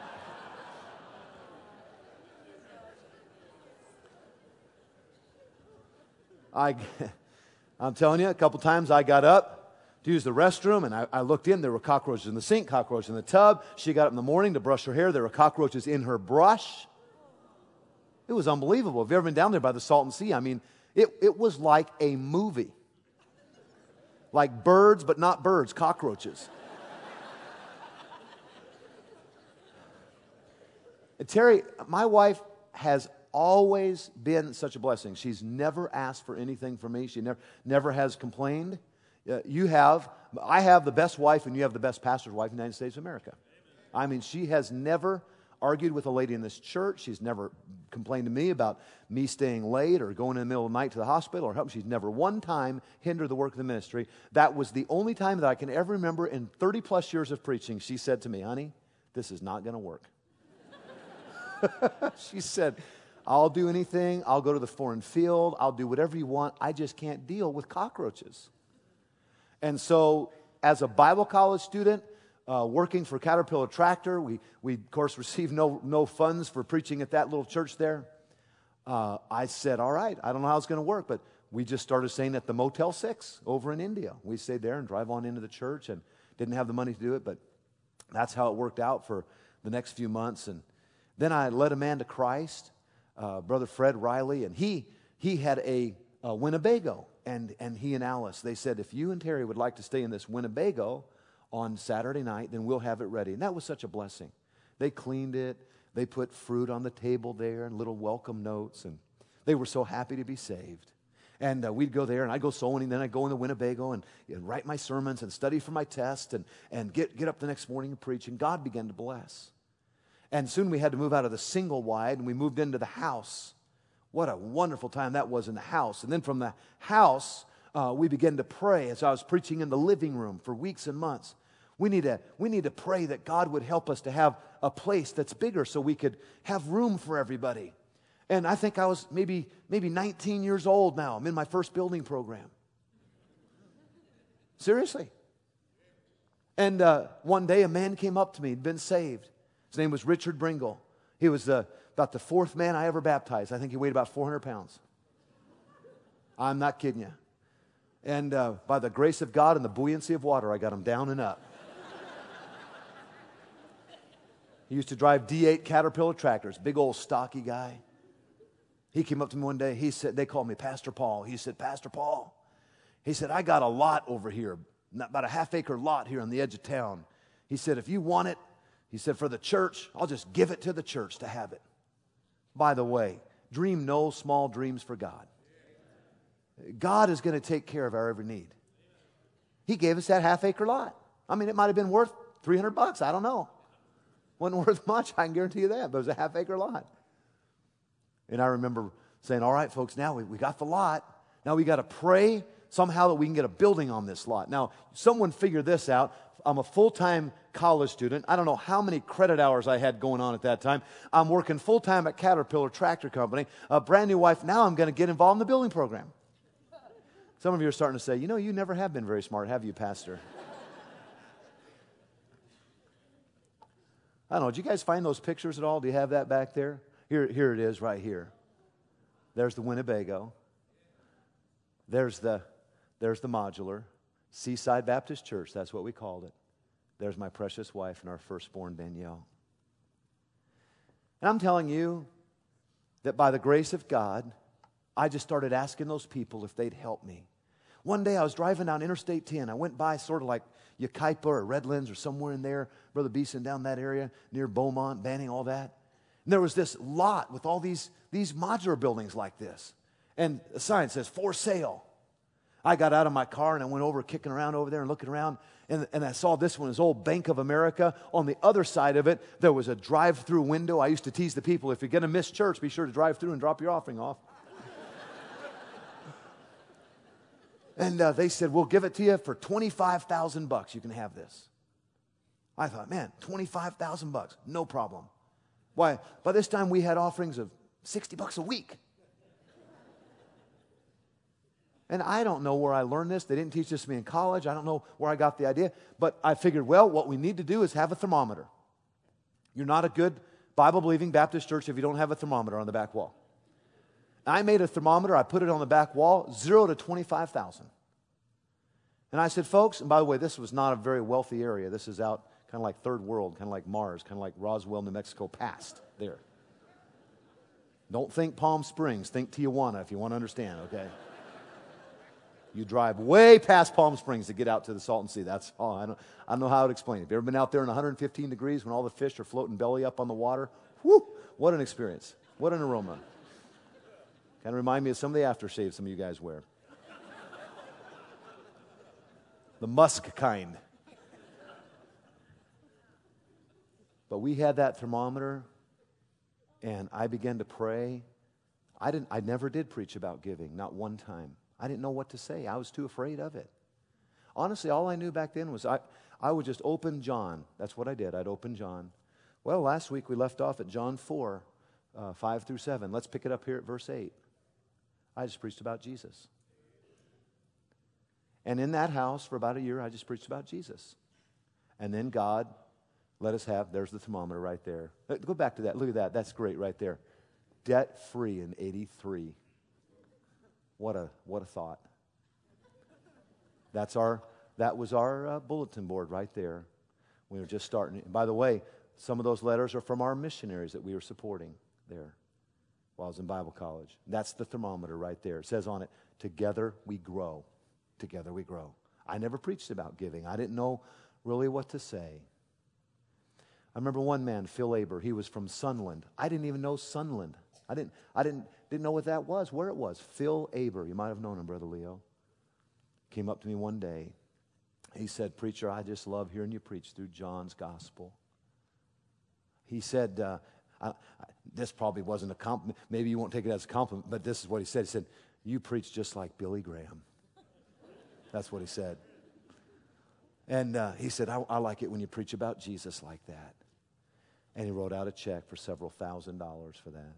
S2: I'm telling you, a couple times I got up to use the restroom, and I looked in, there were cockroaches in the sink, cockroaches in the tub. She got up in the morning to brush her hair, there were cockroaches in her brush. It was unbelievable. Have you ever been down there by the Salton Sea? I mean, it was like a movie. Like birds, but not birds, cockroaches. And Terry, my wife has always been such a blessing. She's never asked for anything from me. She never has complained. I have the best wife, and you have the best pastor's wife in the United States of America. I mean, she has never argued with a lady in this church. She's never complained to me about me staying late or going in the middle of the night to the hospital or helping. She's never one time hindered the work of the ministry. That was the only time that I can ever remember in 30 plus years of preaching. She said to me, honey, this is not going to work. She said, I'll do anything. I'll go to the foreign field. I'll do whatever you want. I just can't deal with cockroaches. And so as a Bible college student, working for Caterpillar Tractor, we of course received no funds for preaching at that little church there. I said, all right, I don't know how it's going to work, but we just started staying at the Motel 6 over in India. We stayed there and drive on into the church, and didn't have the money to do it, but that's how it worked out for the next few months. And then I led a man to Christ, Brother Fred Riley, and he had a Winnebago, and he and Alice, they said, if you and Terry would like to stay in this Winnebago on Saturday night, then we'll have it ready. And that was such a blessing. They cleaned it. They put fruit on the table there and little welcome notes, and they were so happy to be saved. And we'd go there, and I'd go sewing, and then I'd go in the Winnebago and write my sermons and study for my test and get up the next morning and preach, and God began to bless. And soon we had to move out of the single wide, and we moved into the house. What a wonderful time that was in the house. And then from the house, we began to pray as I was preaching in the living room for weeks and months. We need to pray that God would help us to have a place that's bigger so we could have room for everybody. And I think I was maybe 19 years old now. I'm in my first building program. Seriously. And one day a man came up to me, he'd been saved. His name was Richard Bringle. He was about the fourth man I ever baptized. I think he weighed about 400 pounds. I'm not kidding you. And by the grace of God and the buoyancy of water, I got him down and up. He used to drive D8 Caterpillar tractors, big old stocky guy. He came up to me one day. He said, they called me Pastor Paul. He said, Pastor Paul. He said, I got a lot over here, about a half-acre lot here on the edge of town. He said, if you want it, he said, for the church, I'll just give it to the church to have it. By the way, dream no small dreams for God. God is going to take care of our every need. He gave us that half-acre lot. I mean, it might have been worth $300. I don't know. Wasn't worth much, I can guarantee you that, but it was a half-acre lot. And I remember saying, all right, folks, now we got the lot. Now we got to pray somehow that we can get a building on this lot. Now, someone figured this out. I'm a full-time college student. I don't know how many credit hours I had going on at that time. I'm working full-time at Caterpillar Tractor Company. A brand new wife. Now I'm going to get involved in the building program. Some of you are starting to say, you know, you never have been very smart, have you, Pastor? I don't know. Did you guys find those pictures at all? Do you have that back there? Here it is right here. There's the Winnebago. There's the modular. Seaside Baptist Church, that's what we called it. There's my precious wife and our firstborn, Danielle. And I'm telling you that by the grace of God, I just started asking those people if they'd help me. One day I was driving down Interstate 10. I went by sort of like Yucaipa or Redlands or somewhere in there, Brother Beeson, down that area, near Beaumont, Banning, all that. And there was this lot with all these modular buildings like this. And a sign says, for sale. I got out of my car and I went over, kicking around over there and looking around. And I saw this one, this old Bank of America. On the other side of it, there was a drive-through window. I used to tease the people, if you're going to miss church, be sure to drive through and drop your offering off. And they said, we'll give it to you for $25,000. You can have this. I thought, man, $25,000, no problem. Why? By this time we had offerings of $60 a week. And I don't know where I learned this. They didn't teach this to me in college. I don't know where I got the idea. But I figured, well, what we need to do is have a thermometer. You're not a good Bible-believing Baptist church if you don't have a thermometer on the back wall. I made a thermometer. I put it on the back wall, 0 to 25,000. And I said, folks, and by the way, this was not a very wealthy area. This is out kind of like third world, kind of like Mars, kind of like Roswell, New Mexico, past there. Don't think Palm Springs. Think Tijuana if you want to understand, okay? You drive way past Palm Springs to get out to the Salton Sea. That's all. I don't know how to explain it. Have you ever been out there in 115 degrees when all the fish are floating belly up on the water? Whew, what an experience. What an aroma. Kind of remind me of some of the aftershave some of you guys wear. The musk kind. But we had that thermometer, and I began to pray. I never did preach about giving, not one time. I didn't know what to say. I was too afraid of it. Honestly, all I knew back then was I would just open John. That's what I did. I'd open John. Well, last week we left off at John 4, 5 through 7. Let's pick it up here at verse 8. I just preached about Jesus. And in that house for about a year, I just preached about Jesus. And then God let us have, there's the thermometer right there. Go back to that. Look at that. That's great right there. Debt-free in 83. What a thought. That was our bulletin board right there. We were just starting. And by the way, some of those letters are from our missionaries that we were supporting there while I was in Bible college. That's the thermometer right there. It says on it, together we grow. Together we grow. I never preached about giving. I didn't know really what to say. I remember one man, Phil Aber. He was from Sunland. I didn't even know Sunland. I didn't know what that was, where it was. Phil Aber. You might have known him, Brother Leo. Came up to me one day. He said, preacher, I just love hearing you preach through John's gospel. He said, this probably wasn't a compliment. Maybe you won't take it as a compliment, but this is what he said. He said, you preach just like Billy Graham. That's what he said. And he said, I like it when you preach about Jesus like that. And he wrote out a check for several $1,000s for that.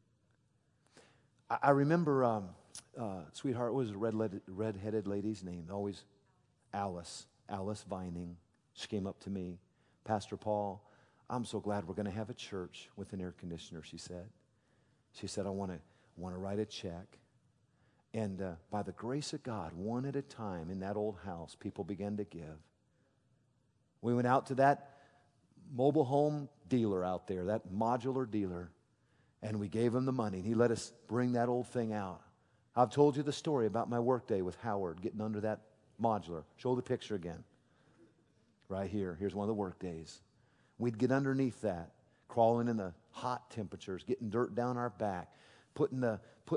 S2: I remember, sweetheart, what was the red-headed lady's name? Always Alice Vining. She came up to me. Pastor Paul, I'm so glad we're going to have a church with an air conditioner, she said. She said, I want to write a check. And by the grace of God, one at a time in that old house, people began to give. We went out to that mobile home dealer out there, that modular dealer, and we gave him the money. And he let us bring that old thing out. I've told you the story about my work day with Howard getting under that modular. Show the picture again. Right here. Here's one of the work days. We'd get underneath that, crawling in the hot temperatures, getting dirt down our back, putting the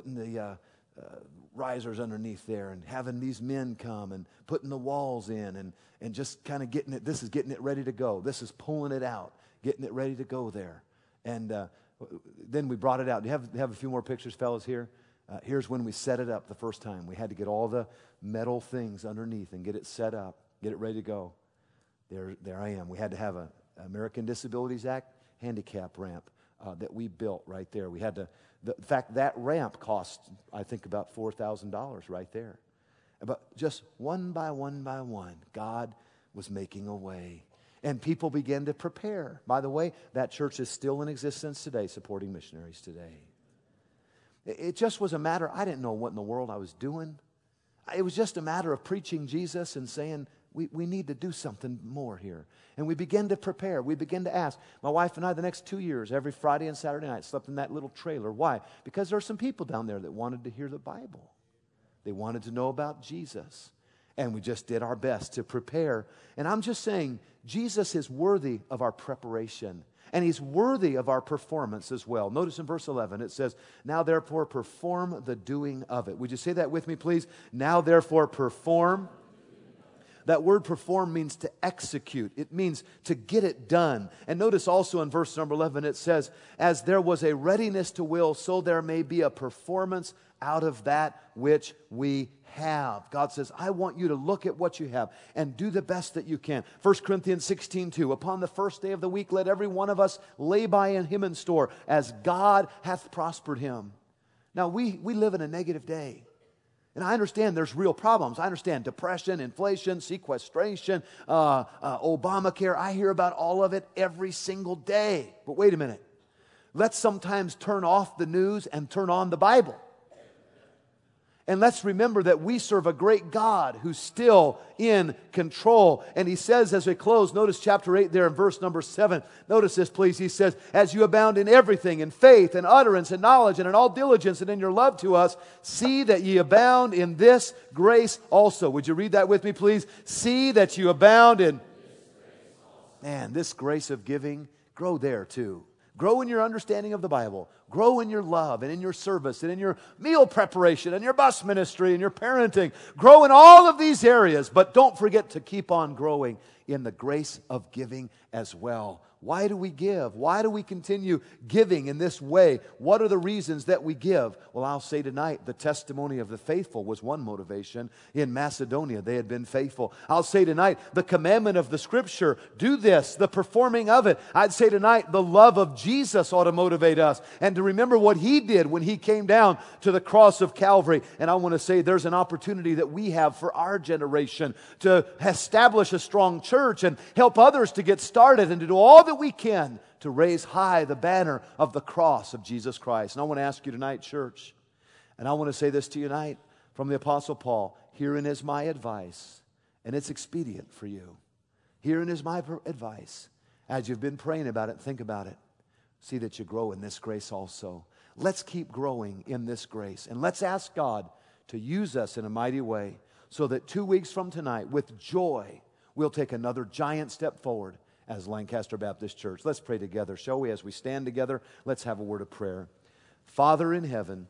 S2: risers underneath there and having these men come and putting the walls in and just kind of getting it. This is getting it ready to go. This is pulling it out, getting it ready to go there. And then we brought it out. Do you have a few more pictures, fellas, here? Here's when we set it up the first time. We had to get all the metal things underneath and get it set up, get it ready to go. There I am. We had to have an American Disabilities Act handicap ramp that we built right there. We had to. In fact, that ramp cost, I think, about $4,000 right there. But just one by one, God was making a way. And people began to prepare. By the way, that church is still in existence today, supporting missionaries today. It just was a matter, I didn't know what in the world I was doing. It was just a matter of preaching Jesus and saying, we need to do something more here. And we began to prepare. We began to ask. My wife and I, the next 2 years, every Friday and Saturday night, slept in that little trailer. Why? Because there were some people down there that wanted to hear the Bible. They wanted to know about Jesus. And we just did our best to prepare. And I'm just saying, Jesus is worthy of our preparation. And He's worthy of our performance as well. Notice in verse 11, it says, now therefore perform the doing of it. Would you say that with me, please? Now therefore perform. That word perform means to execute. It means to get it done. And notice also in verse number 11, it says, as there was a readiness to will, so there may be a performance out of that which we have. God says, I want you to look at what you have and do the best that you can. 1 Corinthians 16:2, upon the first day of the week, let every one of us lay by in him in store, as God hath prospered him. Now, we live in a negative day. And I understand there's real problems. I understand depression, inflation, sequestration, Obamacare. I hear about all of it every single day. But wait a minute. Let's sometimes turn off the news and turn on the Bible. And let's remember that we serve a great God who's still in control. And He says as we close, notice chapter 8 there in verse number 7. Notice this, please. He says, as you abound in everything, in faith and utterance and knowledge and in all diligence and in your love to us, see that ye abound in this grace also. Would you read that with me, please? See that you abound in... Man, this grace of giving, grow there too. Grow in your understanding of the Bible. Grow in your love and in your service and in your meal preparation and your bus ministry and your parenting. Grow in all of these areas, but don't forget to keep on growing in the grace of giving as well. Why do we give? Why do we continue giving in this way? What are the reasons that we give? Well, I'll say tonight, the testimony of the faithful was one motivation. In Macedonia, they had been faithful. I'll say tonight, the commandment of the Scripture, do this, the performing of it. I'd say tonight, the love of Jesus ought to motivate us. And to remember what He did when He came down to the cross of Calvary. And I want to say there's an opportunity that we have for our generation to establish a strong church and help others to get started and to do all that we can to raise high the banner of the cross of Jesus Christ. And I want to ask you tonight, church, and I want to say this to you tonight from the Apostle Paul, herein is my advice, and it's expedient for you. Herein is my advice. As you've been praying about it, think about it. See that you grow in this grace also. Let's keep growing in this grace, and let's ask God to use us in a mighty way so that 2 weeks from tonight, with joy, we'll take another giant step forward as Lancaster Baptist Church. Let's pray together, shall we? As we stand together, let's have a word of prayer. Father in heaven,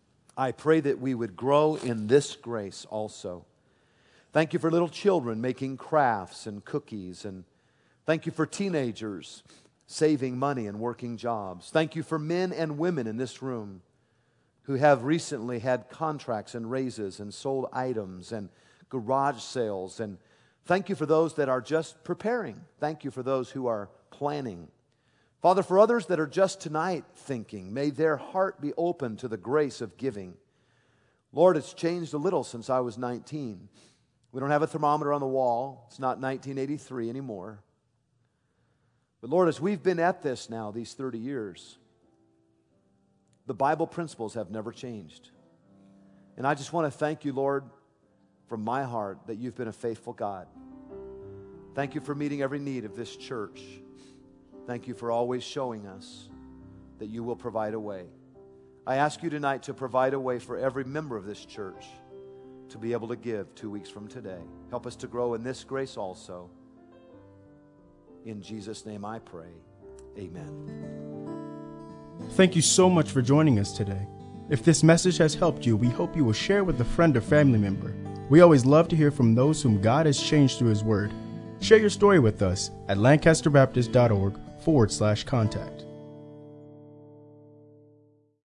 S2: I pray that we would grow in this grace also. Thank you for little children making crafts and cookies, and thank you for teenagers saving money and working jobs. Thank you for men and women in this room who have recently had contracts and raises and sold items and garage sales, and thank you for those that are just preparing. Thank you for those who are planning. Father, for others that are just tonight thinking, may their heart be open to the grace of giving. Lord, it's changed a little since I was 19. We don't have a thermometer on the wall. It's not 1983 anymore. But Lord, as we've been at this now, these 30 years, the Bible principles have never changed. And I just want to thank you, Lord, from my heart, that you've been a faithful God. Thank you for meeting every need of this church. Thank you for always showing us that you will provide a way. I ask you tonight to provide a way for every member of this church to be able to give 2 weeks from today. Help us to grow in this grace also. In Jesus' name I pray. Amen.
S1: Thank you so much for joining us today. If this message has helped you, we hope you will share with a friend or family member. We always love to hear from those whom God has changed through His Word. Share your story with us at lancasterbaptist.org/contact.